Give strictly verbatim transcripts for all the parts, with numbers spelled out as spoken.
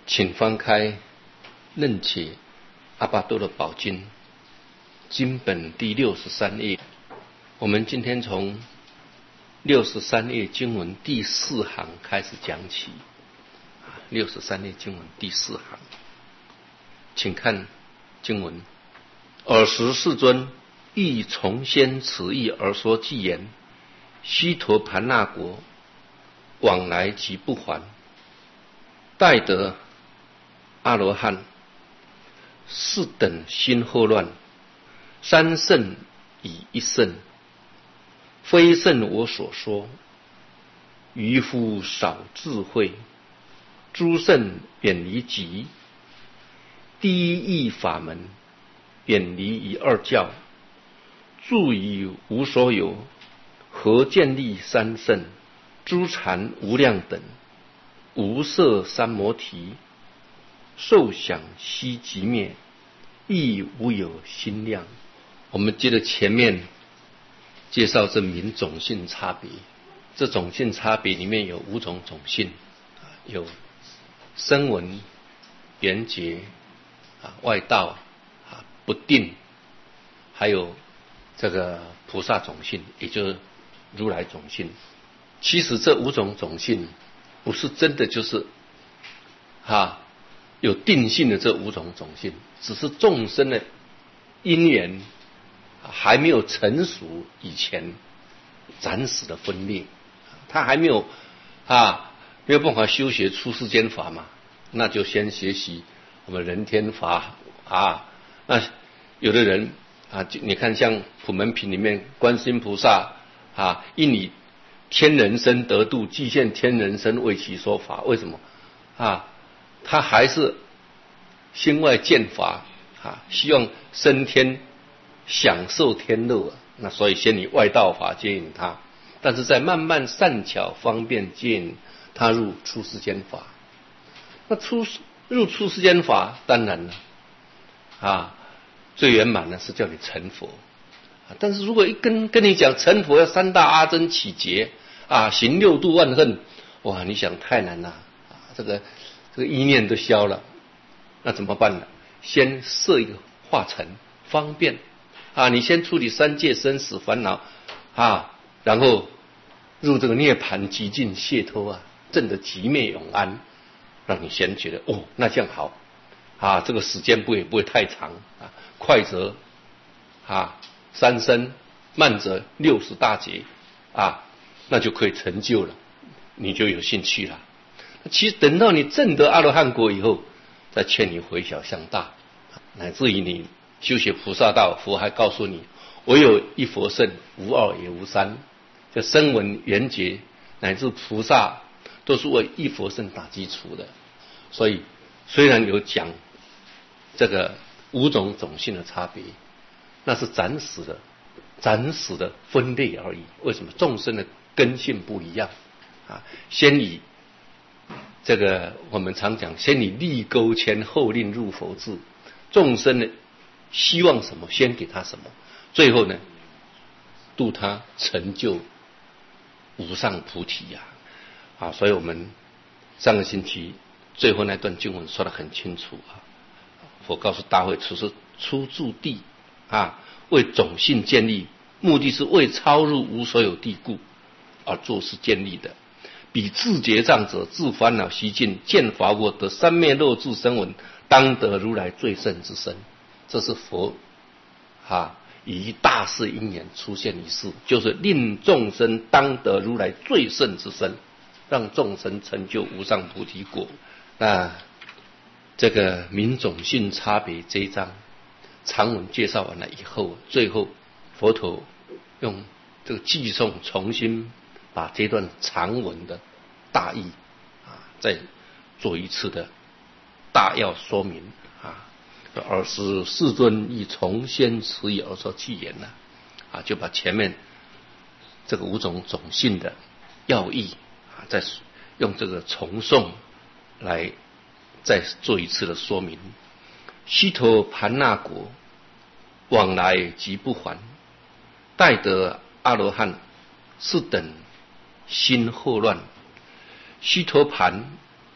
请翻开《楞解阿巴多的宝经》经本第六十三页。我们今天从六十三页经文第四行开始讲起。六十三页经文第四行，请看经文：尔时世尊亦从先此意而说偈言：须陀盘那国，往来即不还。待得阿罗汉，是等心后乱，三圣以一圣，非圣我所说。愚夫少智慧，诸圣远离己。第一义法门，远离一二教，住于无所有，何建立三圣？诸禅无量等，无色三摩提，受想悉即灭，亦无有心量。我们接着前面介绍这名种性差别，这种性差别里面有五种种性，有声闻、缘觉、外道、不定，还有这个菩萨种性，也就是如来种性。其实这五种种性不是真的就是啊有定性的这五种种性，只是众生的因缘还没有成熟以前暂时的分裂，他还没有啊没有办法修学出世间法嘛，那就先学习我们人天法啊。那有的人啊，你看像普门品里面观世音菩萨啊，因以天人身得度，即现天人身为其说法。为什么啊？他还是心外见法啊，希望升天享受天乐，那所以先以外道法接引他，但是在慢慢善巧方便接引他入出世间法。那出入出世间法，当然了啊，最圆满的是叫你成佛。但是如果一跟跟你讲成佛要三大阿僧祇劫啊，行六度万恨，哇，你想太难了啊，这个这个意念都消了，那怎么办呢？先设一个化成方便啊，你先处理三界生死烦恼啊，然后入这个涅槃极尽解脱啊，证得极灭永安，让你先觉得哦，那这样好啊，这个时间不会不会太长啊，快则啊三生，慢则六十大劫啊，那就可以成就了，你就有兴趣了。其实等到你证得阿罗汉果以后，再劝你回小向大，乃至于你修学菩萨道，佛还告诉你，唯有一佛乘，无二也无三。就声闻缘觉乃至菩萨，都是为一佛乘打基础的。所以虽然有讲这个五种种性的差别，那是暂时的暂时的分类而已。为什么？众生的根性不一样啊，先以这个我们常讲，先以立钩牵，后令入佛智。众生呢，希望什么，先给他什么，最后呢，度他成就无上菩提呀！啊，所以我们上个星期最后那段经文说得很清楚啊。佛告诉大会，此是初住地啊，为种性建立，目的是为超入无所有地故而做事建立的。彼自结障者，自烦恼习尽，见法我得三昧肉智声闻，当得如来最胜之身。这是佛啊以大事因缘出现一事，就是令众生当得如来最胜之身，让众生成就无上菩提果。那这个名种性差别这一章长文介绍完了以后，最后佛陀用这个偈颂重新把这段长文的大意啊再做一次的大要说明啊。尔时世尊亦从先此意而说偈言呢啊，就把前面这个五种种性的要义啊，再用这个重诵来再做一次的说明。须陀盘那国，往来即不还。待得阿罗汉，是等心后乱。须陀盘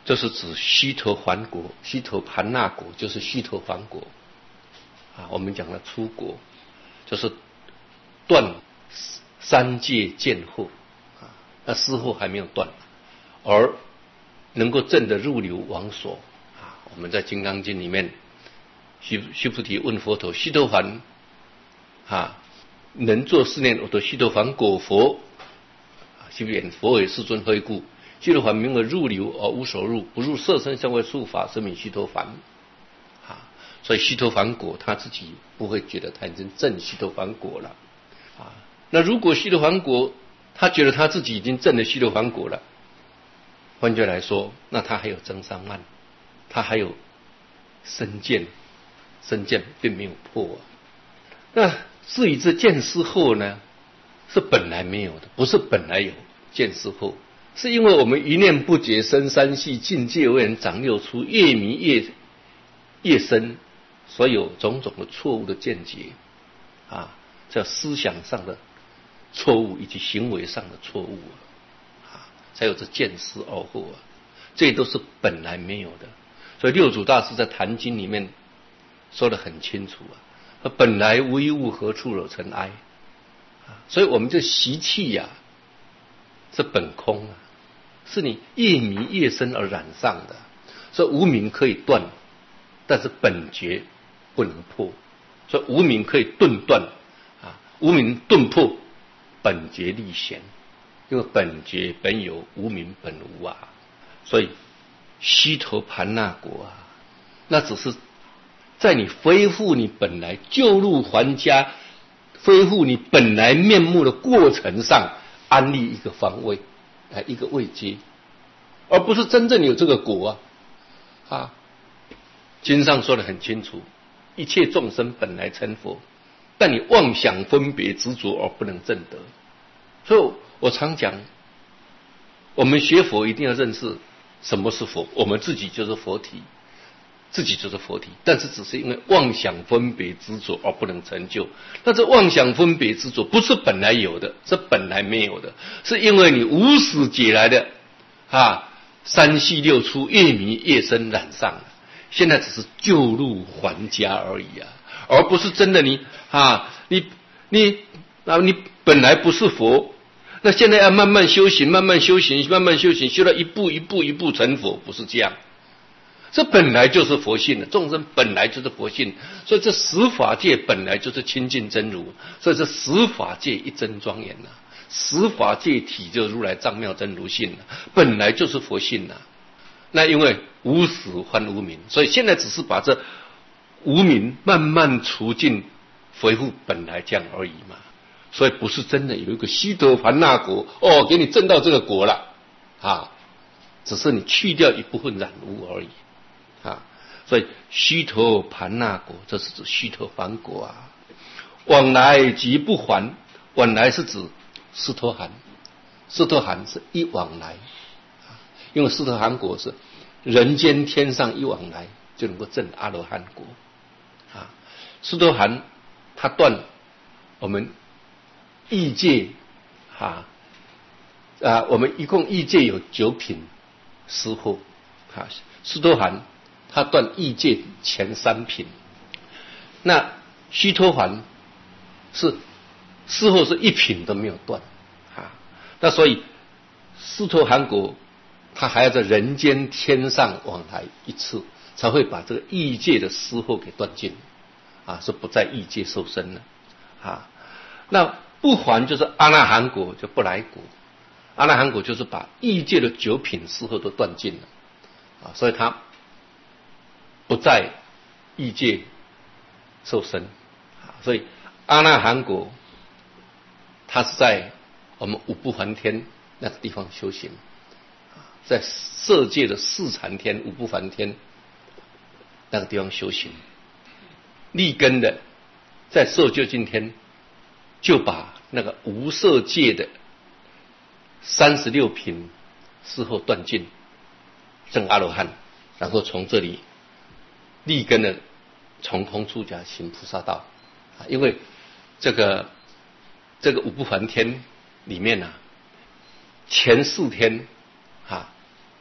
这是指须陀洹果，须陀洹那果就是须陀洹果啊。我们讲的出果，就是断三界见惑啊，那思惑还没有断，而能够证得入流往所啊。我们在《金刚经》里面，须须菩提问佛陀：须陀洹啊，能作是念，我得须陀洹果佛啊，须言佛为世尊，何以故？须陀洹名为入流而无所入，不入色身香味触法，是名须陀洹啊。所以须陀洹果他自己不会觉得他已经证须陀洹果了啊。那如果须陀洹果他觉得他自己已经证了须陀洹果了，换句来说，那他还有增上慢，他还有身见，身见并没有破啊。那至于这见思惑呢，是本来没有的，不是本来有见思惑，是因为我们一念不觉生三系，境界未能长六出，越迷越越深，所以有种种的错误的见解啊，叫思想上的错误以及行为上的错误啊，才有这见思二惑啊，这都是本来没有的。所以六祖大师在《坛经》里面说得很清楚啊，本来无一物，何处惹尘埃啊。所以我们这习气呀、啊，是本空啊，是你越迷越深而染上的。所以无明可以断，但是本觉不能破。所以无明可以顿断啊，无明顿破，本觉立显。因为本觉本有，无明本无啊。所以须陀洹那果啊，那只是在你恢复你本来旧入还家，恢复你本来面目的过程上安立一个方位，来一个位阶，而不是真正有这个果啊！啊，经上说得很清楚，一切众生本来成佛，但你妄想分别执着而不能证得。所以我常讲，我们学佛一定要认识什么是佛，我们自己就是佛体。自己就是佛体，但是只是因为妄想分别执着而不能成就。但是妄想分别执着不是本来有的，是本来没有的，是因为你无始劫来的啊三系六出越迷越深染上了，现在只是旧入还家而已啊，而不是真的你啊你你啊你本来不是佛，那现在要慢慢修行，慢慢修行，慢慢修行，修到一步一步一步成佛，不是这样。这本来就是佛性的，众生本来就是佛性，所以这十法界本来就是清净真如，所以这十法界一真庄严呐、啊，十法界体就如来藏妙真如性呐、啊，本来就是佛性呐、啊。那因为无始还无明，所以现在只是把这无明慢慢除尽，恢复本来这样而已嘛。所以不是真的有一个须陀洹那果哦，给你证到这个果了啊，只是你去掉一部分染污而已。啊，所以须陀洹那果，这是指须陀洹果啊。往来即不还，往来是指斯陀含，斯陀含是一往来，因为斯陀含果是人间天上一往来就能够证阿罗汉果啊。斯陀含它断我们异界啊啊，我们一共异界有九品思惑啊，斯陀含他断异界前三品，那须陀洹是思惑是一品都没有断啊，那所以斯陀含果他还要在人间天上往来一次，才会把这个异界的思惑给断尽啊，是不在异界受生了啊。那不还就是阿那含果，就不来果，阿那含果就是把异界的九品思惑都断尽了啊，所以他不在异界受生，所以阿那含果，它是在我们五不还天那个地方修行，在色界的四禅天、五不还天那个地方修行，立根的在色究竟天，就把那个无色界的三十六品事后断尽，证阿罗汉，然后从这里立根的从空出家行菩萨道啊，因为这个这个五不还天里面啊，前四天啊，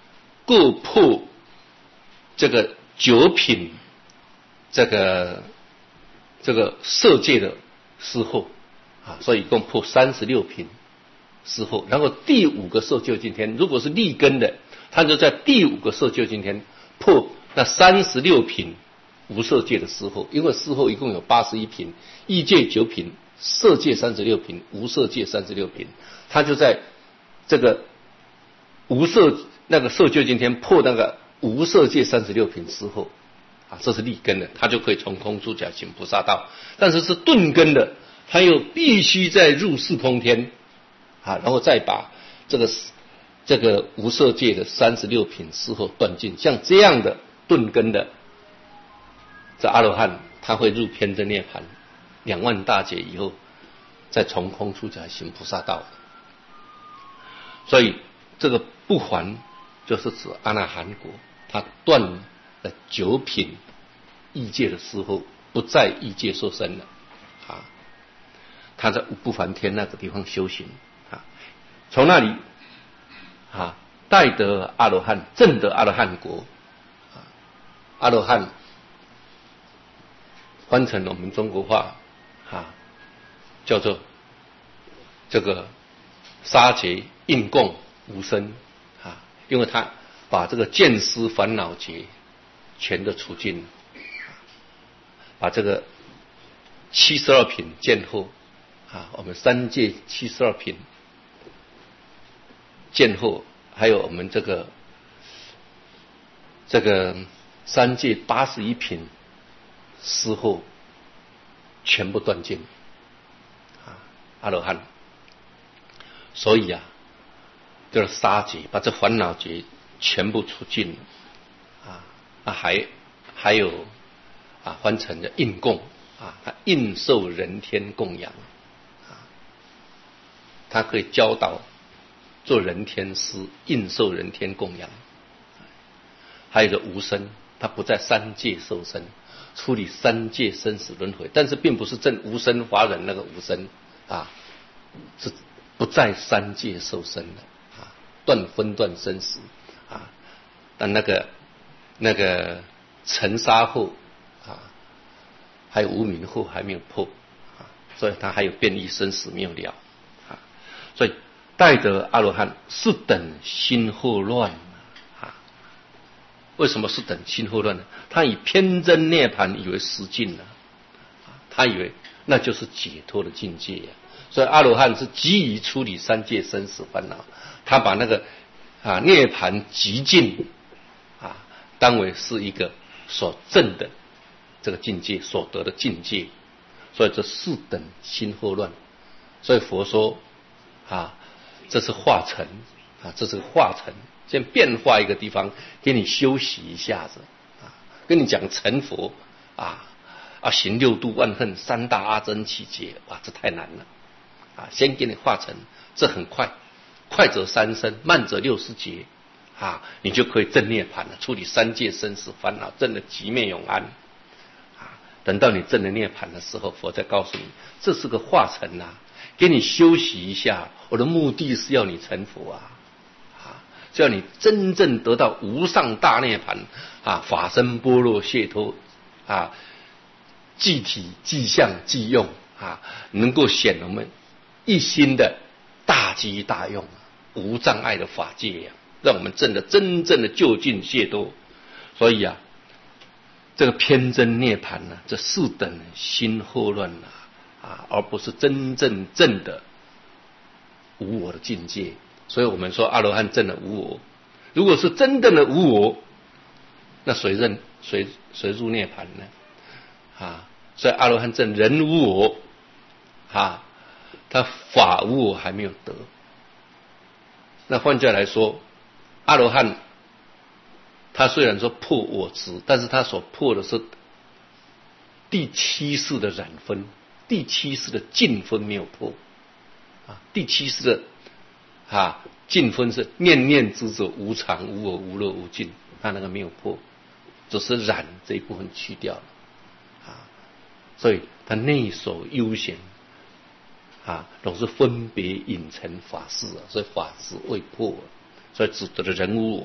各破这个九品这个这个色界的时候啊，所以一共破三十六品时候。然后第五个色究竟天，如果是立根的，他就在第五个色究竟天破那三十六品无色界的时候，因为时候一共有八十一品，异界九品，色界三十六品，无色界三十六品，他就在这个无色那个色究竟天破那个无色界三十六品时候啊，这是立根的，他就可以从空出假行菩萨道。但是是顿根的，他又必须再入四空天啊，然后再把这个这个无色界的三十六品时候断尽。像这样的顿根的这阿罗汉，他会入偏真涅盘，两万大劫以后再从空出假行菩萨道。所以这个不还就是指阿那含国，他断了九品异界的时候，不在异界受生了啊。他在不还天那个地方修行啊，从那里啊代得阿罗汉，证得阿罗汉国啊。阿罗汉翻成我们中国话啊，叫做这个杀劫应供无生啊，因为他把这个见思烦恼劫全都除尽了，把这个七十二品见后啊，我们三界七十二品见后，还有我们这个这个三界八十一品思后全部断尽啊，阿罗汉。所以啊，这个杀劫把这烦恼劫全部除尽了啊，啊还还有啊翻成的应供啊，他应受人天供养啊，他可以教导做人天师，应受人天供养。还有一个无生，他不在三界受生，处理三界生死轮回，但是并不是证无生法忍那个无生啊，是不在三界受生的啊，断分断生死啊。但那个那个尘沙后啊，还有无明后还没有破啊，所以他还有变异生死没有了啊。所以代得阿罗汉是等心后乱啊。为什么是等心后乱呢？他以偏真涅盘以为实境了啊，他以为那就是解脱的境界呀、啊。所以阿罗汉是急于处理三界生死烦恼，他把那个啊涅盘极尽啊当为是一个所证的这个境界，所得的境界。所以这四等心后乱。所以佛说啊，这是化尘啊，这是个化尘，先变化一个地方给你休息一下子啊，跟你讲成佛啊啊行六度万恨三大阿僧祇劫，哇，这太难了。啊，先给你化成，这很快，快则三生，慢则六十劫，啊，你就可以证涅盘了，处理三界生死烦恼，证了寂灭永安，啊，等到你证了涅盘的时候，佛再告诉你，这是个化成啊，给你休息一下，我的目的是要你成佛啊，啊，是要你真正得到无上大涅盘啊，法身般若解脱啊，即体即相即用啊，能够显我们一心的大机大用，无障碍的法界呀、啊，让我们证得真正的究竟解脱。所以啊，这个偏真涅盘呢、啊，这四等心后乱啊，啊，而不是真正证的无我的境界。所以我们说阿罗汉证了无我，如果是真正的无我，那谁认谁谁入涅盘呢？啊，所以阿罗汉证人无我啊。他法无我还没有得。那换句话来说，阿罗汉他虽然说破我执，但是他所破的是第七世的染分，第七世的净分没有破啊。第七世的啊净分是念念执着无常无我无乐无尽，他那个没有破，只是染这一部分去掉了啊。所以他内守悠闲。啊，总是分别隐成法事啊，所以法事未破、啊，所以指得的人无我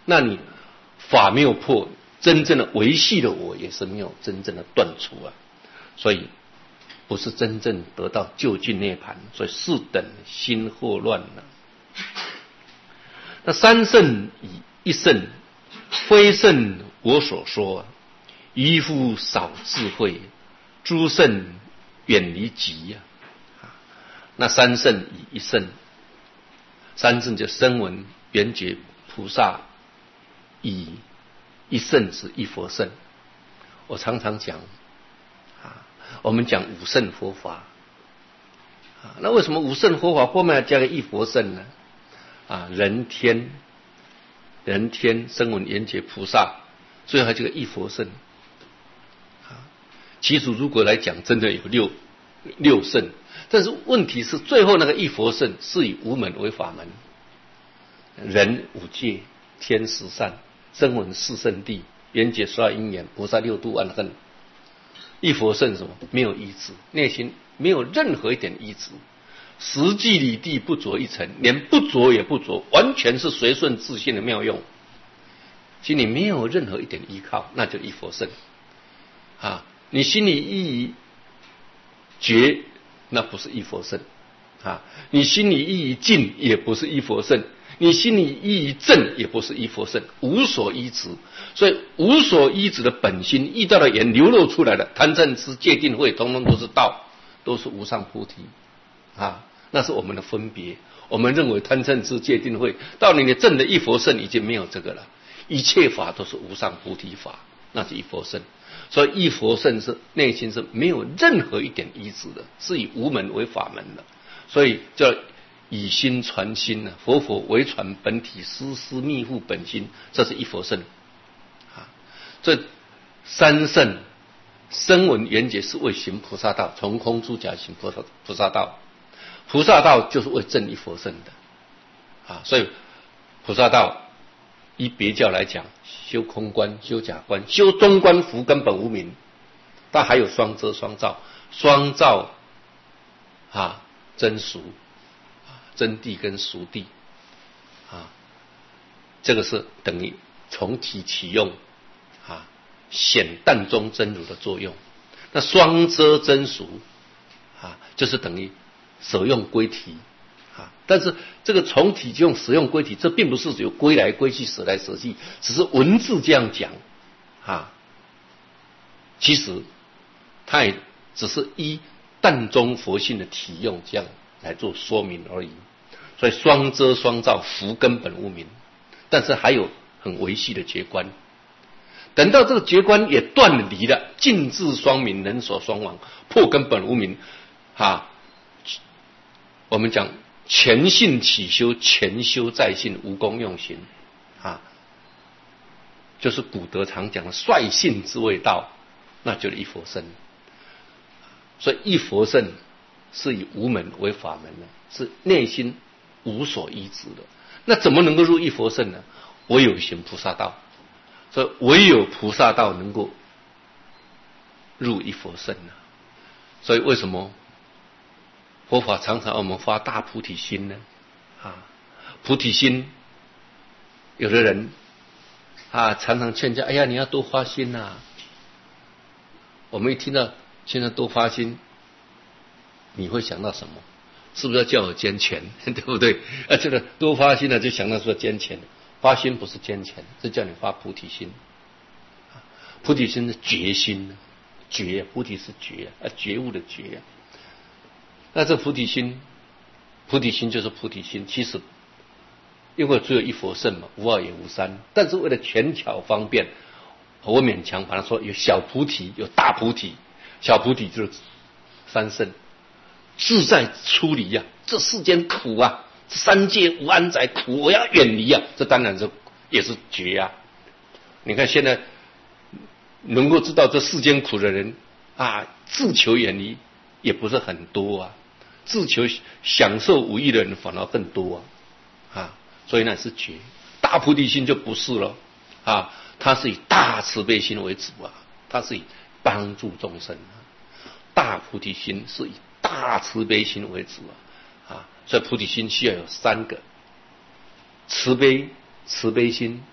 那你法没有破，真正的维系的我也是没有真正的断除啊，所以不是真正得到究竟涅槃，所以是等心惑乱了。那三圣以一圣，非圣我所说，愚夫少智慧，诸圣远离己呀、啊。那三圣以一圣，三圣就声闻、缘觉、菩萨，以一圣是一佛圣。我常常讲啊，我们讲五圣佛法啊，那为什么五圣佛法后面要加个一佛圣呢？啊，人天、人天、声闻、缘觉、菩萨，最后还有这个一佛圣。啊，其实如果来讲，真的有六六圣，但是问题是最后那个一佛圣是以无门为法门，人五界，天十善，声闻四圣谛，缘觉十二因缘，菩萨六度万恨。一佛圣什么？没有依止，内心没有任何一点依止，实际里地不着一尘，连不着也不着，完全是随顺自性的妙用，心里没有任何一点依靠，那就一佛圣啊。你心里依于觉，那不是一佛圣啊。你心里依于静，也不是一佛圣。你心里依于正，也不是一佛圣，无所依止。所以无所依止的本心，遇到的缘流露出来的贪嗔痴戒定慧，统统都是道，都是无上菩提啊。那是我们的分别，我们认为贪嗔痴戒定慧，到你的正的一佛圣已经没有这个了，一切法都是无上菩提法，那是一佛圣。所以一佛圣是内心是没有任何一点依止的，是以无门为法门的，所以叫以心传心呢、啊，佛佛为传本体，丝丝密护本心，这是一佛圣啊。这三圣声闻缘觉是为行菩萨道，从空出假行菩萨菩萨道，菩萨道就是为证一佛圣的啊。所以菩萨道依别教来讲，修空观、修假观、修中观，福根本无明，但还有双遮双照，双照啊真俗。真谛跟俗谛啊，这个是等于从体起用啊，显淡中真如的作用。那双遮真俗啊，就是等于舍用归体啊。但是这个从体起用、舍用归体，这并不是有归来归去、舍来舍去，只是文字这样讲啊。其实它也只是依淡中佛性的体用这样来做说明而已。所以双遮双照，福根本无明，但是还有很维系的觉观。等到这个觉观也断离了，尽智双明，人所双亡，破根本无明啊。我们讲全信起修，全修在信，无功用行啊，就是古德常讲的率性之谓道，那就是一佛圣。所以一佛圣是以无门为法门的，是内心无所依止的。那怎么能够入一佛圣呢？唯有行菩萨道，所以唯有菩萨道能够入一佛圣呢。所以为什么佛法常常我们发大菩提心呢？啊，菩提心，有的人啊常常劝教，哎呀，你要多发心呐、啊。我们一听到现在多发心，你会想到什么？是不是要叫我捐钱，对不对？啊，这个多发心呢，就想到说捐钱。发心不是捐钱，是叫你发菩提心。菩提心是觉心，觉，菩提是觉啊，觉悟的觉。那这菩提心，菩提心就是菩提心。其实，因为只有一佛圣嘛，无二也无三。但是为了权巧方便，我勉强把它说有小菩提，有大菩提。小菩提就是三圣。自在出离呀、啊，这世间苦啊，这三界无安宅苦，我要远离啊，这当然是也是觉啊。你看现在能够知道这世间苦的人啊，自求远离也不是很多啊，自求享受无益的人反而更多啊啊，所以那是觉。大菩提心就不是了啊，它是以大慈悲心为主啊，它是以帮助众生啊。大菩提心是以大慈悲心为主啊，啊，所以菩提心需要有三个：慈悲、慈悲心、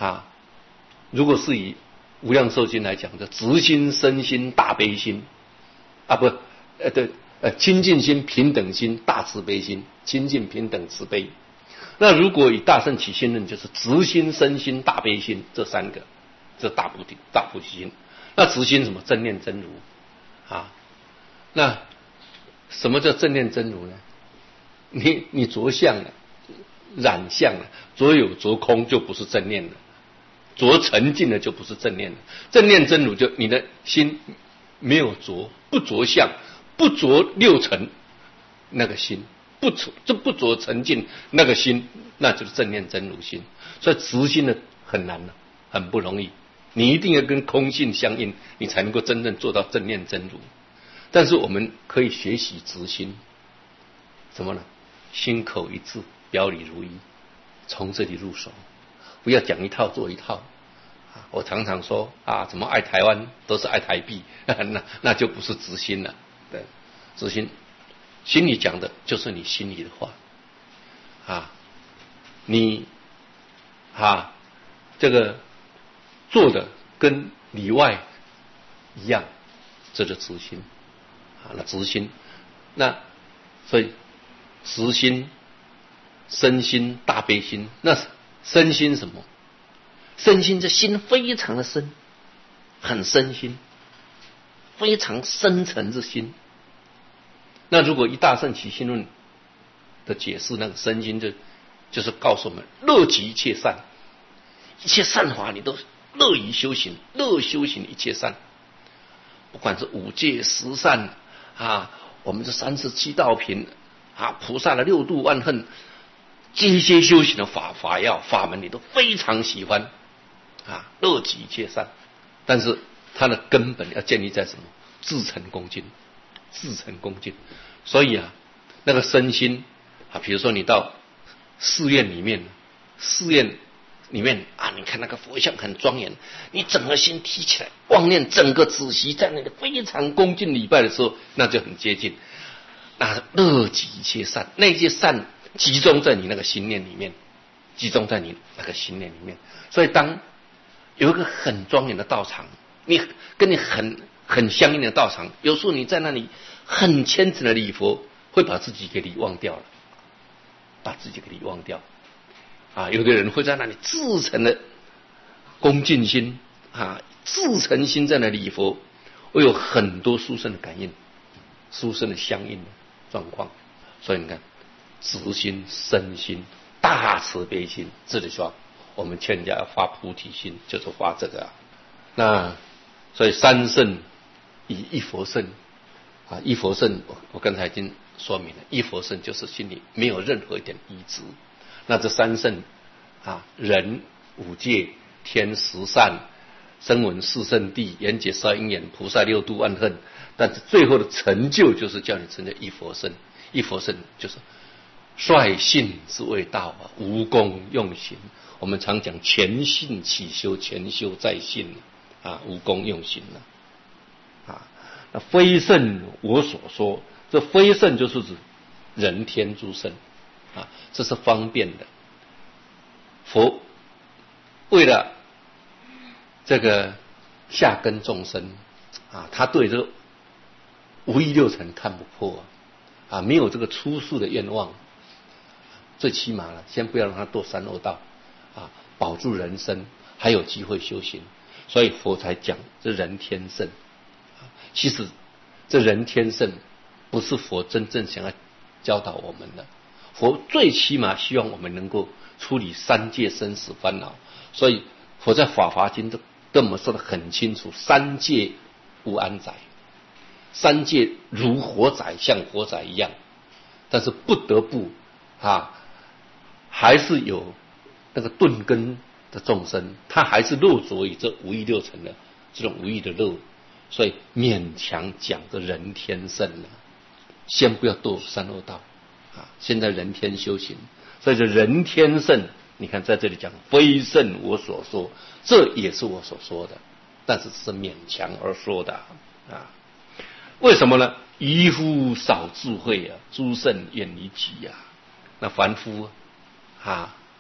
啊，如果是以无量寿经来讲的，直心、身心、大悲心啊，不，呃，对，呃，清净心、平等心、大慈悲心，清净、平等、慈悲。那如果以大圣起信论，就是直心、身心、大悲心这三个，这大菩提、大菩提心。那直心什么？正念真如啊。那什么叫正念真如呢？你你着相了，染相了，着有着空就不是正念了。着沉静的就不是正念了，正念真如就你的心没有着，不着相，不着六尘，那个心不着，这不着沉静那个心，那就是正念真如心。所以直心的很难了，很不容易，你一定要跟空性相应，你才能够真正做到正念真如。但是我们可以学习直心，什么呢？心口一致，表里如一，从这里入手。不要讲一套做一套，我常常说啊，怎么爱台湾都是爱台币，那那就不是直心了。对，直心，心里讲的就是你心里的话啊，你啊这个做的跟里外一样，这就直心啊。那直心，那所以直心、身心、大悲心，那身心什么？身心这心非常的深，很深心，非常深沉之心。那如果一大圣起信论的解释，那个身心就就是告诉我们，乐极一切善，一切善法你都乐于修行，乐修行一切善，不管是五戒十善啊，我们这三十七道品啊，菩萨的六度万恨。这些修行的法法要法门，你都非常喜欢啊，乐极一切善。但是它的根本要建立在什么？至诚恭敬，至诚恭敬。所以啊，那个身心啊，比如说你到寺院里面，寺院里面啊，你看那个佛像很庄严，你整个心提起来，妄念整个仔细在那里非常恭敬礼拜的时候，那就很接近。那乐极一切善，那些善。集中在你那个心念里面，集中在你那个心念里面。所以当有一个很庄严的道场，你跟你很很相应的道场，有时候你在那里很虔诚的礼佛，会把自己给礼忘掉了，把自己给礼忘掉啊。有的人会在那里至诚的恭敬心啊，至诚心在那礼佛，会有很多殊胜的感应，殊胜的相应的状况。所以你看。直心、身心、大慈悲心，这里说我们劝人家要发菩提心，就是发这个啊。那所以三圣以一佛圣啊，一佛圣我我刚才已经说明了，一佛圣就是心里没有任何一点依执。那这三圣啊，人五戒、天十善、声闻四圣谛、缘觉十二因缘、菩萨六度万恨，但是最后的成就就是叫你成为一佛圣。一佛圣就是率性之谓道啊，无功用行。我们常讲全信起修，全修在信啊，无功用行啊。那非圣我所说，这非圣就是指人天诸圣啊，这是方便的。佛为了这个下根众生啊，他对这个无欲六尘看不破啊，没有这个出世的愿望。最起码了，先不要让他堕三恶道啊，保住人生，还有机会修行。所以佛才讲这人天圣。其实这人天圣不是佛真正想要教导我们的。佛最起码希望我们能够处理三界生死烦恼。所以佛在法华经都跟我们说得很清楚：三界无安宅，三界如火宅，像火宅一样，但是不得不啊。还是有那个钝根的众生，他还是落着于这无欲六尘的这种无欲的乐，所以勉强讲个人天圣了。先不要堕三恶道啊！现在人天修行，所以这人天圣，你看在这里讲非圣我所说，这也是我所说的，但是是勉强而说的啊。为什么呢？愚夫少智慧啊，诸圣远离己啊。那凡夫啊，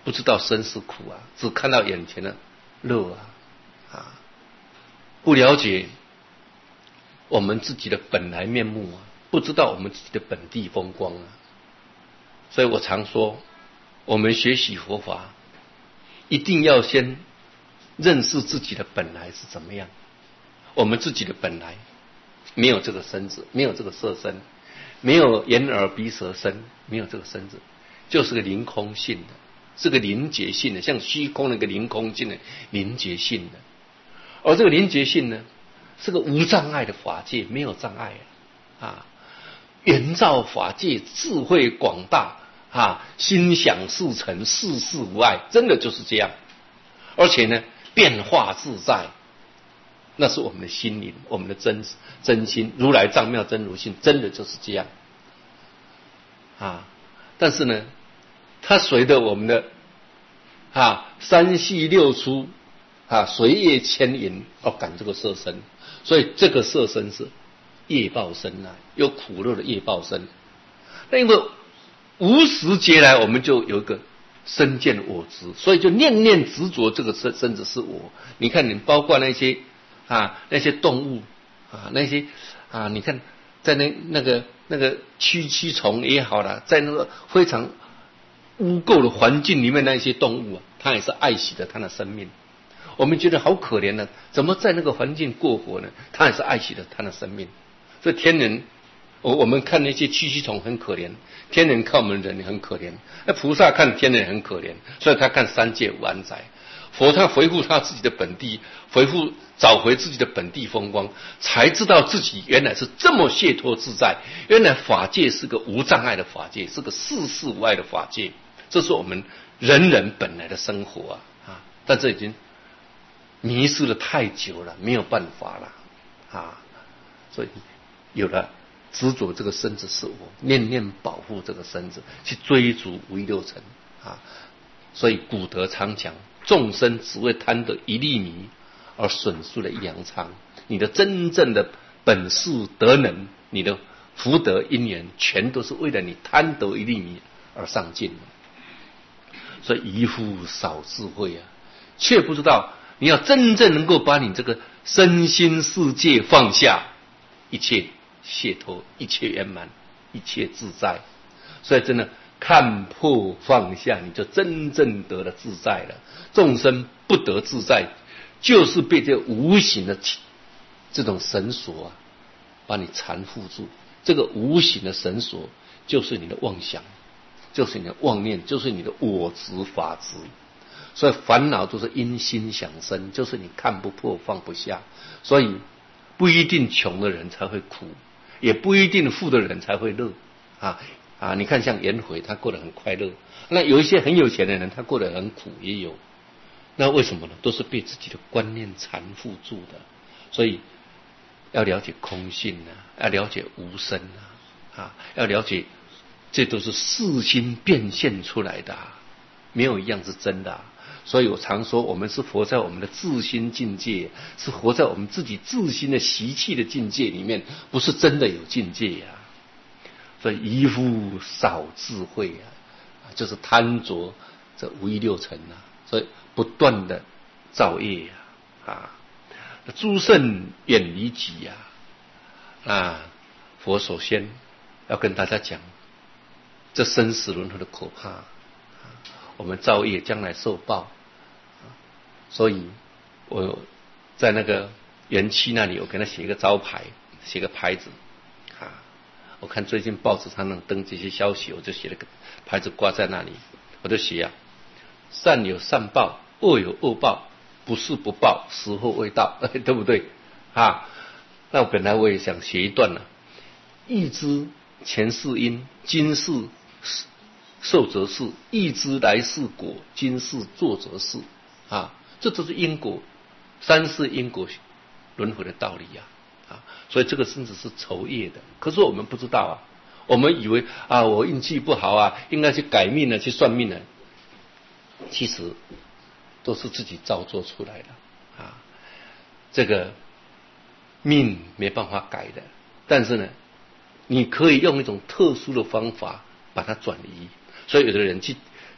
不知道生死苦啊，只看到眼前的乐啊，啊，不了解我们自己的本来面目啊，不知道我们自己的本地风光啊。所以我常说，我们学习佛法，一定要先认识自己的本来是怎么样。我们自己的本来没有这个身子，没有这个色身，没有眼耳鼻舌身，没有这个身子，就是个凌空性的，是个凝结性的，像虚空那个凌空性的凝结性的。而这个凝结性呢，是个无障碍的法界，没有障碍啊！啊，圆照法界，智慧广大啊，心想事成，事事无碍，真的就是这样。而且呢，变化自在，那是我们的心灵，我们的真真心，如来藏妙真如性，真的就是这样啊！但是呢，它随着我们的啊三细六粗啊随业牵引，哦，感这个色身，所以这个色身是业报身啊，有苦乐的业报身。那因为无始劫来，我们就有一个身见我执，所以就念念执着这个身身子是我。你看，你包括那些啊那些动物啊那些啊，你看在那那个那个蛆蛆虫也好啦，在那个非常污垢的环境里面，那些动物啊，它也是爱惜着它的生命。我们觉得好可怜呢、啊，怎么在那个环境过活呢？它也是爱惜着它的生命。所以天人，我我们看那些蛆蛆虫很可怜，天人看我们人很可怜，那菩萨看天人很可怜，所以他看三界无安宅。佛他回复他自己的本地，回复找回自己的本地风光，才知道自己原来是这么解脱自在，原来法界是个无障碍的法界，是个事事无碍的法界，这是我们人人本来的生活啊啊！但这已经迷失了太久了，没有办法了啊！所以有了执着这个身子是我，念念保护这个身子，去追逐五欲六尘啊！所以古德常讲，众生只为贪得一粒米而损失了一阳仓。你的真正的本事德能，你的福德因缘，全都是为了你贪得一粒米而上进的。所以愚夫少智慧啊，却不知道你要真正能够把你这个身心世界放下，一切解脱，一切圆满，一切自在。所以真的看破放下，你就真正得了自在了。众生不得自在，就是被这无形的这种绳索啊，把你缠缚住。这个无形的绳索，就是你的妄想，就是你的妄念，就是你的我执法执。所以烦恼都是因心想生，就是你看不破放不下。所以不一定穷的人才会苦，也不一定富的人才会乐啊啊！你看像颜回，他过得很快乐。那有一些很有钱的人，他过得很苦，也有。那为什么呢？都是被自己的观念缠缚住的。所以要了解空性啊，要了解无生啊，啊，要了解这都是世心变现出来的、啊，没有一样是真的、啊。所以我常说，我们是活在我们的自心境界，是活在我们自己自心的习气的境界里面，不是真的有境界呀、啊。所以愚夫少智慧啊，就是贪着这五欲六尘啊，所以不断的造业呀、啊，啊，诸圣远离己呀、啊，啊，佛首先要跟大家讲，这生死轮回的可怕。我们造业将来受报，所以我在那个园区那里，我给他写一个招牌，写个牌子啊。我看最近报纸上能登这些消息，我就写了个牌子挂在那里，我就写啊：善有善报，恶有恶报，不是不报，时候未到，对不对啊？那我本来我也想写一段呢、啊，欲知前世因，今世受则是，欲知来世果，今世作则是啊，这都是因果，三世因果轮回的道理呀、啊，啊，所以这个甚至是酬业的。可是我们不知道啊，我们以为啊，我运气不好啊，应该去改命了，去算命了，其实都是自己造作出来的啊。这个命没办法改的，但是呢，你可以用一种特殊的方法把它转移。所以有的人去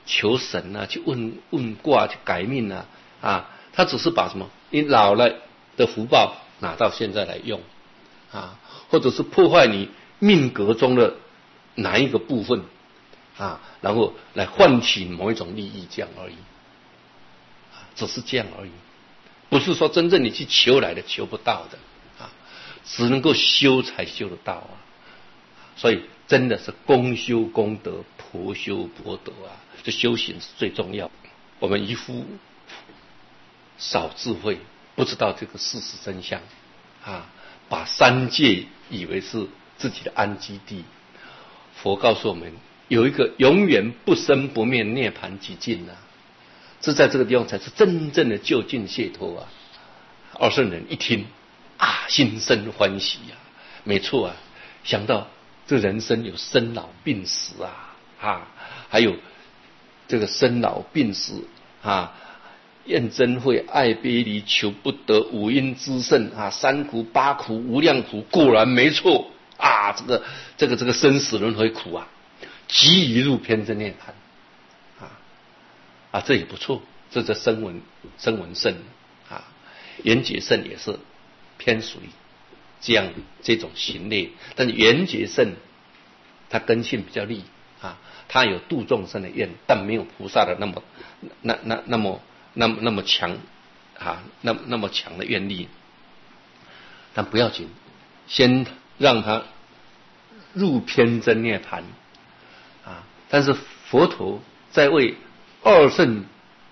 求神啊，去问问卦，去改命啊，啊，他只是把什么你老了的福报拿到现在来用，啊，或者是破坏你命格中的哪一个部分，啊，然后来换取某一种利益，这样而已，啊，只是这样而已，不是说真正你去求来的求不到的，啊，只能够修才修得到啊，所以真的是公修公德，婆修婆德啊，这修行是最重要。我们一夫少智慧，不知道这个事实真相啊，把三界以为是自己的安基地。佛告诉我们，有一个永远不生不灭涅槃寂静啊，是在这个地方才是真正的究竟解脱啊。二圣人一听啊，心生欢喜啊，没错啊，想到这人生有生老病死啊，啊，还有这个生老病死啊，厌憎会、爱别离、求不得、五阴之盛啊，三苦八苦无量苦，果然没错啊，这个这个这个生死轮回苦啊，即一入偏真涅槃啊啊，这也不错，这这声闻声闻圣啊，缘觉圣也是偏属于这样这种行列，但是缘觉圣他根性比较利啊，他有度众生的愿，但没有菩萨的那么那那那么那么那么强啊，那那么强的愿力，但不要紧，先让他入偏真涅槃啊。但是佛陀在为二圣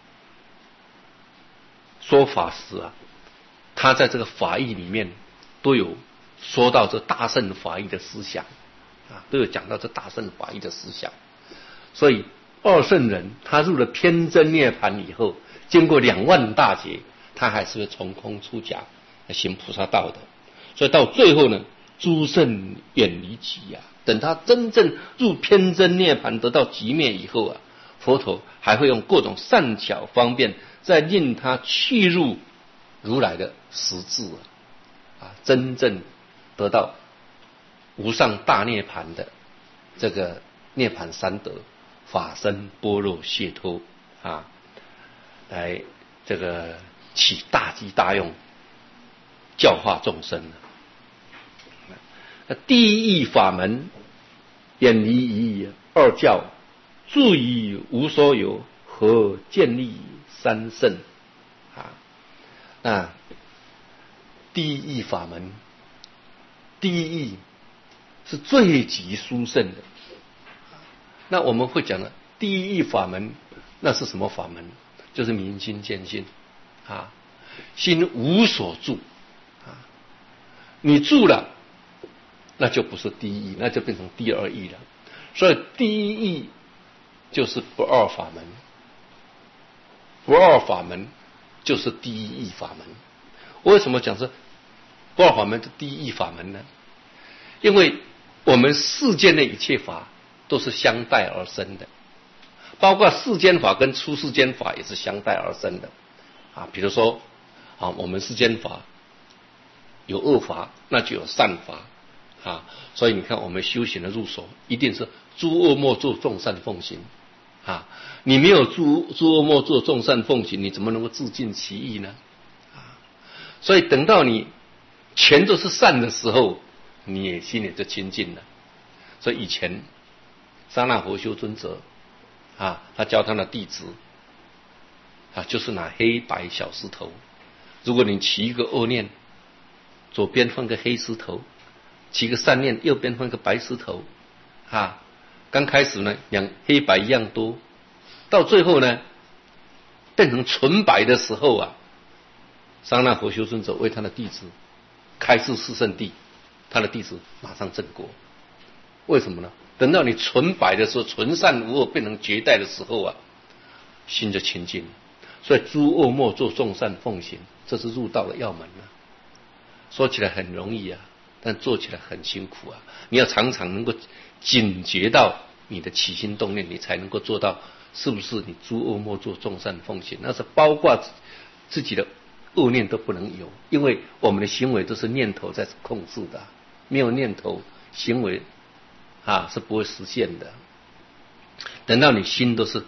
说法时啊，他在这个法义里面都有说到这大圣法义的思想啊，都有讲到这大圣法义的思想。所以二圣人他入了偏真涅槃以后，经过两万大劫，他还是会从空出家行菩萨道的。所以到最后呢，诸圣远离极啊，等他真正入偏真涅槃得到极灭以后啊，佛陀还会用各种善巧方便，再令他去入如来的实质啊，啊，真正得到无上大涅槃的这个涅槃三德，法身般若解脱啊，来这个起大机大用，教化众生。第一义法门，远离一义二教，住以无所有，和建立三圣啊。那第一义法门，第一义是最极殊胜的。那我们会讲了，第一义法门，那是什么法门？就是明心见性啊，心无所住啊，你住了，那就不是第一义，那就变成第二义了。所以第一义就是不二法门，不二法门就是第一义法门。为什么讲是不二法门是第一义法门呢？因为我们世间的一切法都是相待而生的，包括世间法跟出世间法也是相待而生的啊。比如说啊，我们世间法有恶法，那就有善法啊。所以你看，我们修行的入手一定是诸恶莫作，众善奉行啊。你没有诸诸恶莫作，众善奉行，你怎么能够自尽其意呢？啊，所以等到你全都是善的时候，你也心里就清净了。所以以前沙那佛修尊者啊，他教他的弟子啊，就是拿黑白小石头，如果你起一个恶念，左边放个黑石头，起个善念，右边放个白石头啊。刚开始呢，两黑白一样多，到最后呢，变成纯白的时候啊，沙那佛修尊者为他的弟子开示四圣谛，他的弟子马上正果。为什么呢？等到你纯白的时候，纯善无恶变成绝代的时候啊，心就清净了。所以诸恶莫作，众善奉行，这是入道的要门啊。说起来很容易啊，但做起来很辛苦啊。你要常常能够警觉到你的起心动念，你才能够做到是不是你诸恶莫作，众善奉行。那是包括自己的恶念都不能有，因为我们的行为都是念头在控制的，没有念头，行为啊是不会实现的。等到你心都是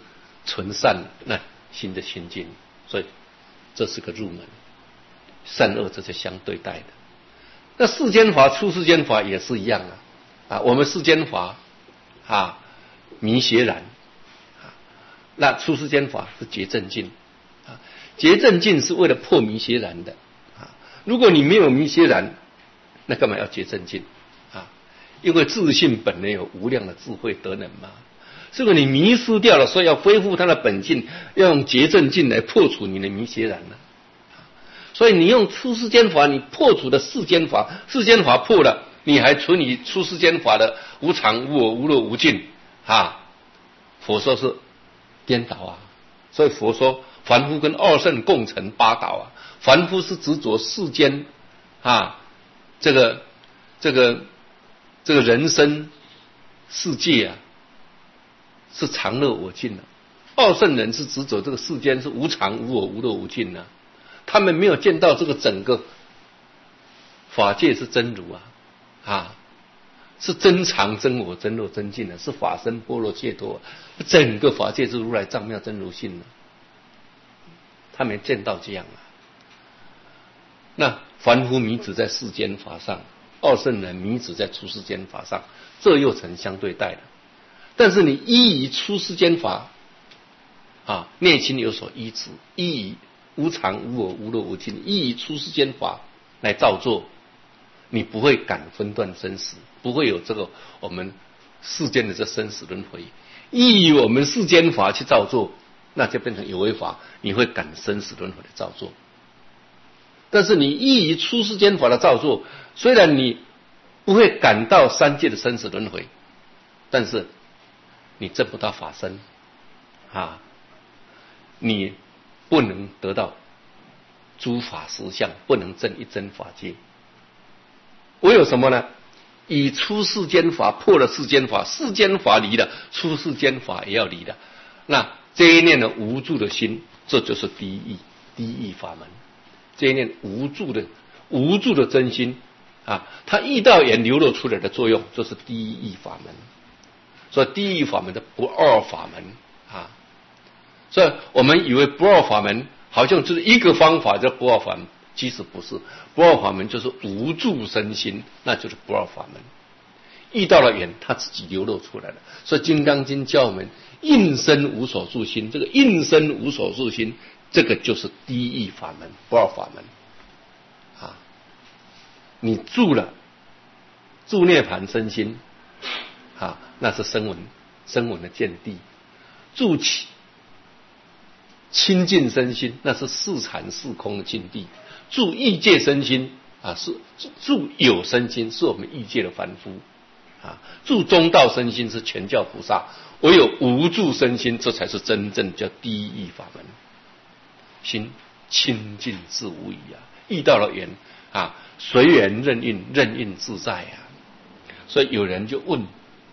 纯善，那心的清净。所以这是个入门，善恶这是相对待的。那世间法、出世间法也是一样啊。啊，我们世间法啊，迷邪然啊，那出世间法是觉正境啊。觉正境是为了破迷邪然的啊。如果你没有迷邪然，那干嘛要觉正境啊？因为自信本来有无量的智慧德能嘛。这个你迷失掉了，所以要恢复它的本性，要用觉正境来破除你的迷邪然了。所以你用出世间法，你破除的世间法，世间法破了，你还存你出世间法的无常、无我、无乐、无尽啊。佛说是颠倒啊，所以佛说凡夫跟二圣共成八道啊。凡夫是执着世间啊，这个这个这个人生世界啊，是常乐我净啊。二圣人是执着这个世间是无常、无我、无乐、无尽啊。他们没有见到这个整个法界是真如啊，啊，是真常、真我、真乐、真净啊，是法身般若解脱，整个法界是如来藏妙真如性啊。他没见到这样啊。那凡夫迷止在世间法上，二圣人迷止在出世间法上，这又成相对待了。但是你依于出世间法啊，内心有所依止，依于无常、无我、无乐、无尽，依于出世间法来造作，你不会敢分断生死，不会有这个我们世间的这生死轮回。依于我们世间法去造作，那就变成有为法，你会感生死轮回的造作。但是你依于出世间法的造作，虽然你不会感到三界的生死轮回，但是你证不到法身啊，你不能得到诸法实相，不能证一真法界。唯有什么呢？以出世间法破了世间法，世间法离了，出世间法也要离了。那这一念的无住的心，这就是第一义，第一义法门。这一念无住的无住的真心啊，它意到眼流露出来的作用，就是第一义法门。所以第一义法门的不二法门啊，所以我们以为不二法门好像就是一个方法叫不二法门，其实不是。不二法门就是无住身心，那就是不二法门。意到了眼，它自己流露出来了。所以《金刚经》教我们应身无所住心，这个应身无所住心，这个就是第一义法门，不二法门啊。你住了住涅盘身心啊，那是声闻声闻的见地；住起清净身心，那是四禅四空的境地；住异界身心啊，是住有身心，是我们异界的凡夫啊；住中道身心是全教菩萨，唯有无住身心，这才是真正叫第一义法门。心清净自无疑啊，遇到了缘啊，随缘任运，任运自在啊。所以有人就问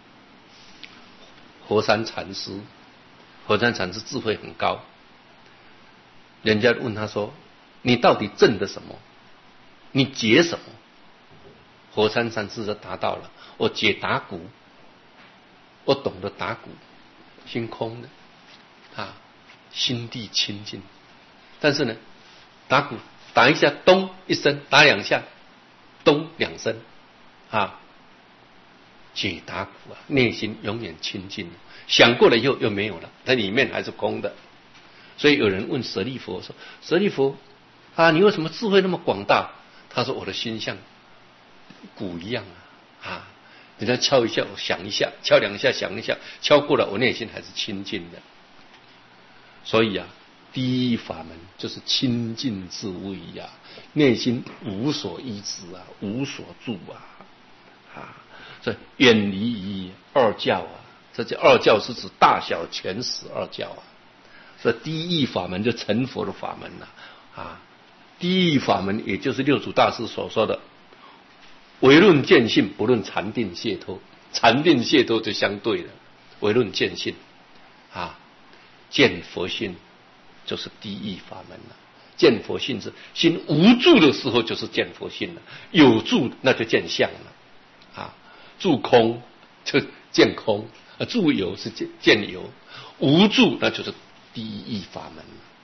佛山禅师，佛山禅师智慧很高，人家问他说：“你到底证的什么？你解什么？”佛山禅师就答到了：“我解打鼓，我懂得打鼓，心空的啊，心地清净。但是呢，打鼓打一下咚一声，打两下咚两声啊。”解打鼓啊，内心永远清净，想过了以后又没有了，它里面还是空的。所以有人问舍利弗说：“舍利弗啊，你为什么智慧那么广大？”他说：“我的心像鼓一样啊，啊，人家敲一下我想一下，敲两下想一下，敲过了我内心还是清净的。”所以啊，第一法门就是清净自无疑啊，内心无所依止啊，无所住啊，啊。这远离于二教啊，这叫二教是指大小全实二教啊。所以第一义法门就成佛的法门了 啊, 啊。第一义法门也就是六祖大师所说的，唯论见性，不论禅定解脱。禅定解脱就相对了，唯论见性啊，见佛性就是第一义法门了。见佛性是心无住的时候就是见佛性了，有住那就见相了。住空就见空，啊，住有是见见有，无住那就是第一义法门。